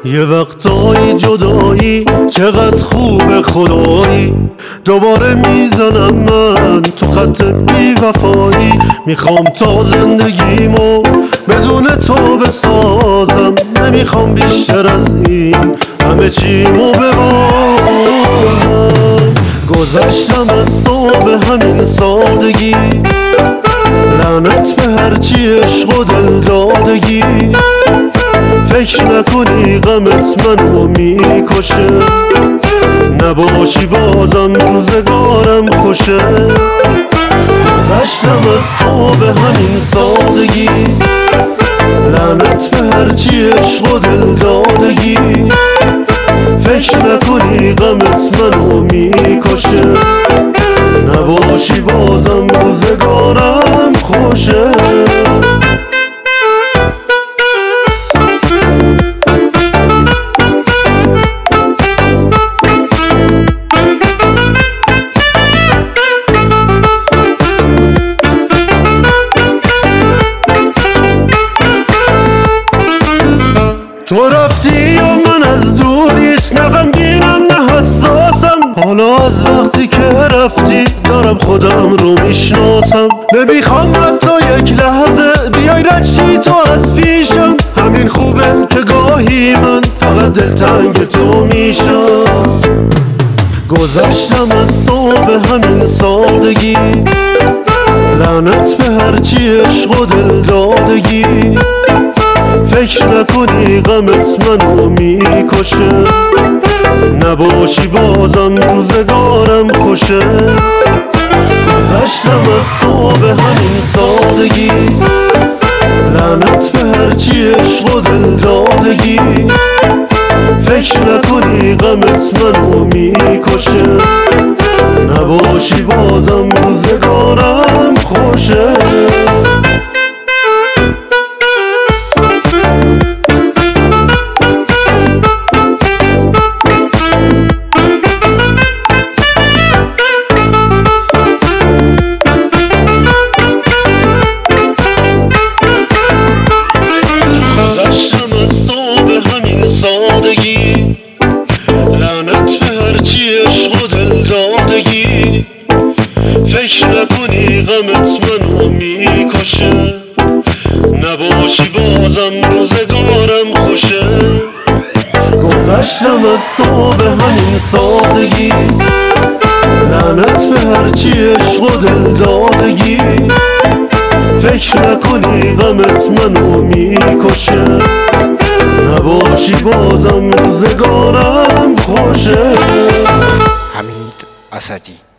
یه وقتایی جدایی چقدر خوب خدایی، دوباره میزنم من تو خط بی وفایی. میخوام تا زندگیمو بدون تو بسازم، نمیخوام بیشتر از این همه چیمو ببازم. گذشتم از تو به همین سادگی، لعنت به هرچی عشق و دلدادگی. فکر نکنی غمت منو میکشه، نباشی بازم روزگارم خوشه. گذشتم از تو به همین سادگی، لعنت به هرچی عشق و دلدادگی. فکر نکنی غمت منو میکشه، نباشی بازم روزگارم خوشه. تو رفتی و من از دوریت، نه غمگینم نه حساسم. حالا از وقتی که رفتی دارم خودم رو میشناسم. نمیخوام حتی یک لحظه بیای رد شی تو از پیشم. همین خوبه که گاهی من فقط دلتنگ تو میشم. گذشتم از تو به همین سادگی، لعنت به هرچی عشق و دلدادگی. فکر نکنی غمت منو میکشه، نباشی بازم روزگارم خوشه. گذشتم از تو به همین سادگی، لعنت به هرچی عشق و دلدادگی. فکر نکنی غمت منو میکشه، نباشی بازم روزگارم خوشه. لعنت به هرچی عشق و دلدادگی. فکر نکنی غمت منو میکشه، نباشی بازم روزگارم خوشه. گذشتم از تو به همین سادگی، لعنت به هرچی عشق و دلدادگی. فکر نکنی غمت منو میکشه، نباشی بازم روزگارم خوشه. حمید اسدی.